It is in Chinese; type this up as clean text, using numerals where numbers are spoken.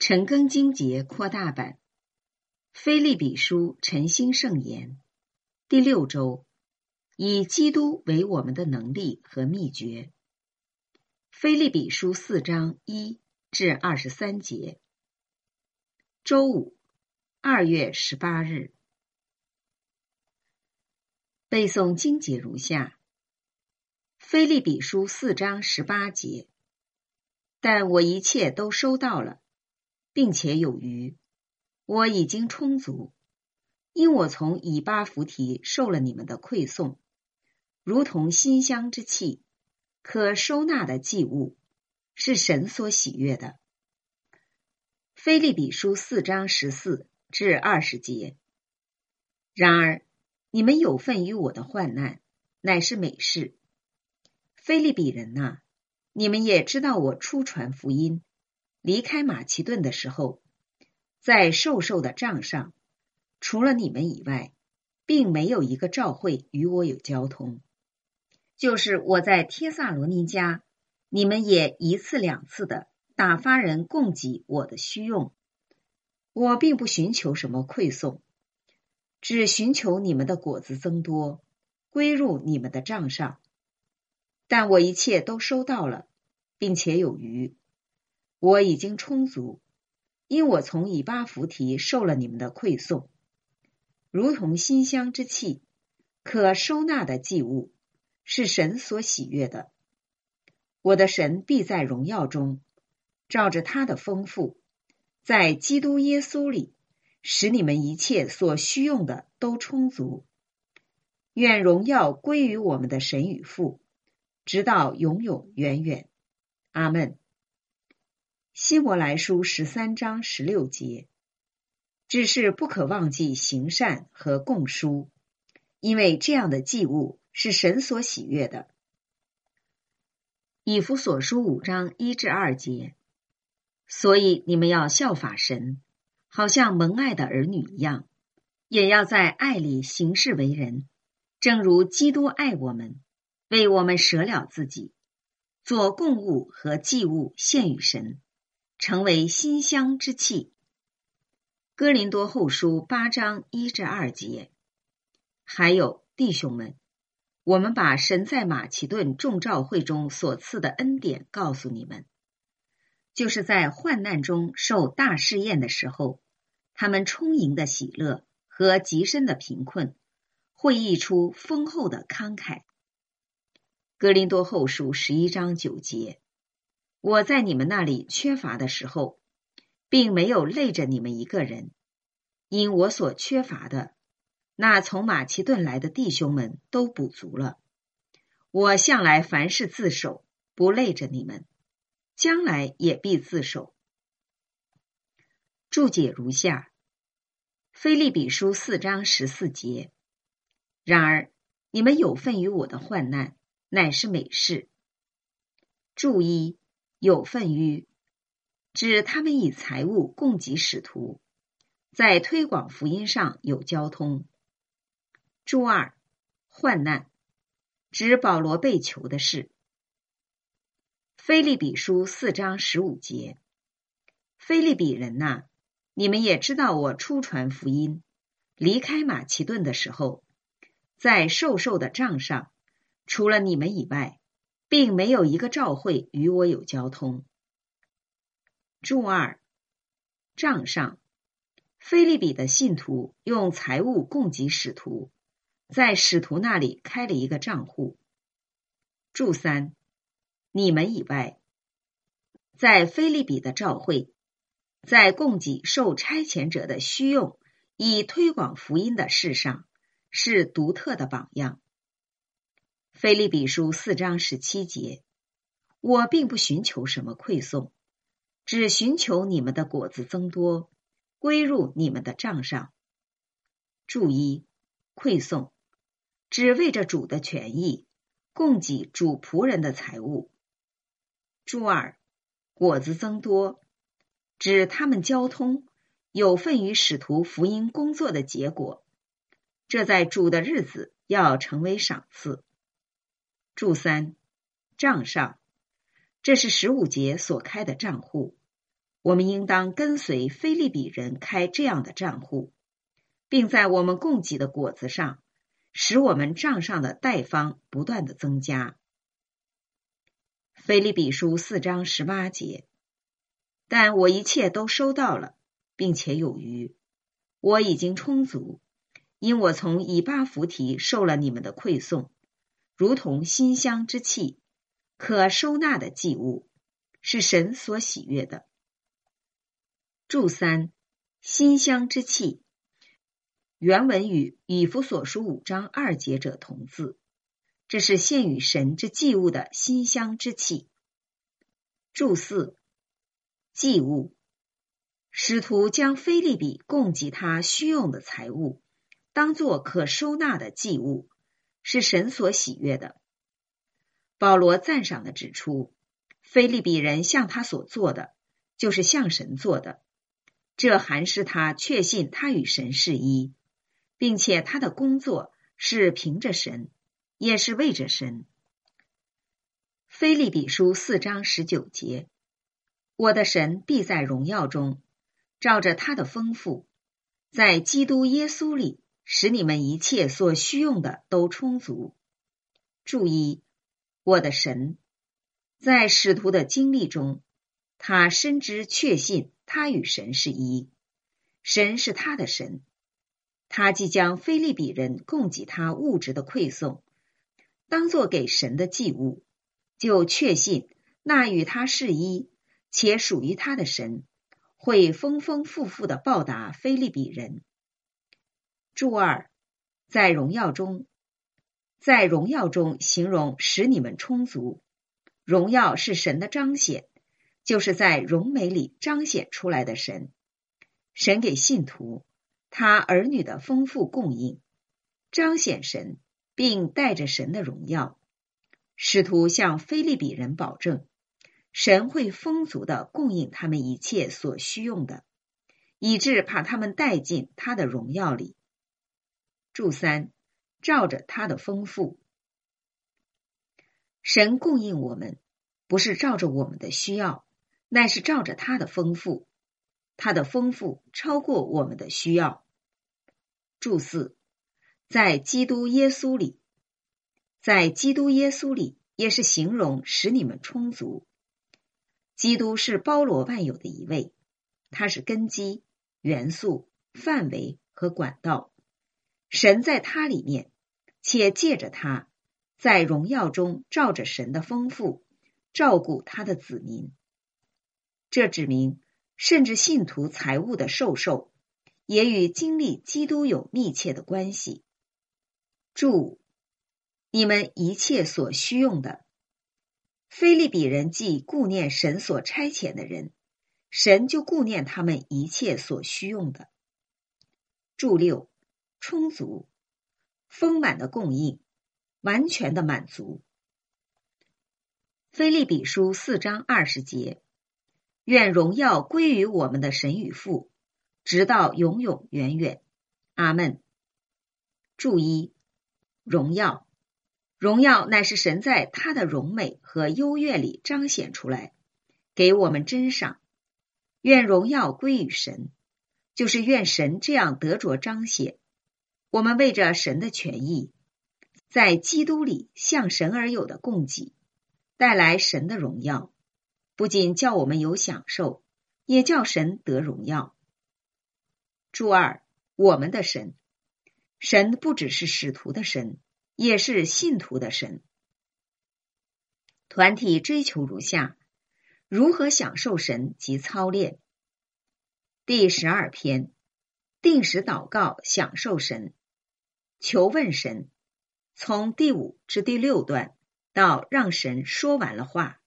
陈庚经节扩大版，腓立比书晨星圣言，第6周，以基督为我们的能力和秘诀。腓立比书4章1至23节。周五，2月18日。背诵经节如下：腓立比书4章18节，但我一切都收到了，并且有余，我已经充足，因我从以巴弗提受了你们的馈送，如同馨香之气，可收纳的祭物，是神所喜悦的。腓立比书4章14至20节。然而你们有份于我的患难，乃是美事。腓立比人哪，你们也知道我初传福音，离开马其顿的时候，在授受的账上，除了你们以外，并没有一个教会与我有交通。就是我在帖撒罗尼迦，你们也一次两次的打发人供给我的需用。我并不寻求什么馈送，只寻求你们的果子增多，归入你们的账上。但我一切都收到了，并且有余，我已经充足，因我从以巴弗提受了你们的馈送，如同馨香之气，可收纳的祭物，是神所喜悦的。我的神必在荣耀中，照着他的丰富，在基督耶稣里，使你们一切所需用的都充足。愿荣耀归于我们的神与父，直到永永远远。阿们。希伯来书13章16节。只是不可忘记行善和供书，因为这样的祭物是神所喜悦的。以弗所书5章1至2节。所以你们要效法神，好像蒙爱的儿女一样，也要在爱里行事为人，正如基督爱我们，为我们舍了自己，做供物和祭物献与神，成为馨香之气。哥林多后书8章1至2节。还有弟兄们，我们把神在马其顿众召会中所赐的恩典告诉你们，就是在患难中受大试验的时候，他们充盈的喜乐和极深的贫困，会溢出丰厚的慷慨。哥林多后书11章9节。我在你们那里缺乏的时候，并没有累着你们一个人，因我所缺乏的，那从马其顿来的弟兄们都补足了。我向来凡事自守，不累着你们，将来也必自守。注解如下：腓立比书4章14节。然而你们有份于我的患难，乃是美事。注一，有份于，指他们以财物供给使徒，在推广福音上有交通。注二，患难，指保罗被囚的事。腓立比书4章15节。腓立比人哪，你们也知道我初传福音，离开马其顿的时候，在授受的账上，除了你们以外，并没有一个教会与我有交通。注二，账上，腓立比的信徒用财物供给使徒，在使徒那里开了一个账户。注三，你们以外，在腓立比的教会，在供给受差遣者的需用以推广福音的事上，是独特的榜样。腓立比书4章17节。我并不寻求什么馈送，只寻求你们的果子增多，归入你们的账上。注一，馈送，只为着主的权益，供给主仆人的财物。注二，果子增多，指他们交通，有份于使徒福音工作的结果，这在主的日子要成为赏赐。注三，账上，这是15节所开的账户， 我们应当跟随腓立比人开这样的账户，并在我们供给的果子上，使我们账上的贷方不断的增加。腓立比书4章18节，但我一切都收到了，并且有余，我已经充足，因我从以巴弗提受了你们的馈送，如同馨香之气，可收纳的祭物，是神所喜悦的。注3，馨香之气，原文与以弗所书5章2节者同字，这是献与神之祭物的馨香之气。注4，祭物，使徒将腓立比供给他需用的财物，当作可收纳的祭物，是神所喜悦的。保罗赞赏地指出，腓立比人向他所做的，就是向神做的，这含使他确信他与神是一，并且他的工作是凭着神，也是为着神。腓立比书4章19节，我的神必在荣耀中，照着他的丰富，在基督耶稣里，使你们一切所需用的都充足。注意，我的神，在使徒的经历中，他深知确信他与神是一，神是他的神。他即将腓立比人供给他物质的馈送，当作给神的祭物，就确信那与他是一且属于他的神会丰丰富富地报答腓立比人。注2，在荣耀中，在荣耀中形容使你们充足，荣耀是神的彰显，就是在荣美里彰显出来的神。神给信徒他儿女的丰富供应，彰显神，并带着神的荣耀。使徒向腓立比人保证，神会丰足地供应他们一切所需用的，以致把他们带进他的荣耀里。注3，照着他的丰富。神供应我们，不是照着我们的需要，乃是照着他的丰富，他的丰富超过我们的需要。注4，在基督耶稣里，在基督耶稣里也是形容使你们充足。基督是包罗万有的一位，他是根基、元素、范围和管道。神在他里面，且借着他，在荣耀中照着神的丰富，照顾他的子民。这指明，甚至信徒财物的授受，也与经历基督有密切的关系。注：你们一切所需用的。腓立比人既顾念神所差遣的人，神就顾念他们一切所需用的。注6，充足，丰满的供应，完全的满足。腓立比书4章20节，愿荣耀归于我们的神与父，直到永永远远。阿们。注1，荣耀。荣耀乃是神在他的荣美和优越里彰显出来，给我们珍赏。愿荣耀归于神，就是愿神这样得着彰显。我们为着神的权益，在基督里向神而有的供给，带来神的荣耀，不仅叫我们有享受，也叫神得荣耀。注2，我们的神。神不只是使徒的神，也是信徒的神。团体追求如下：如何享受神及操练。第12篇，定时祷告享受神，求问神，从第5至第6段到让神说完了话。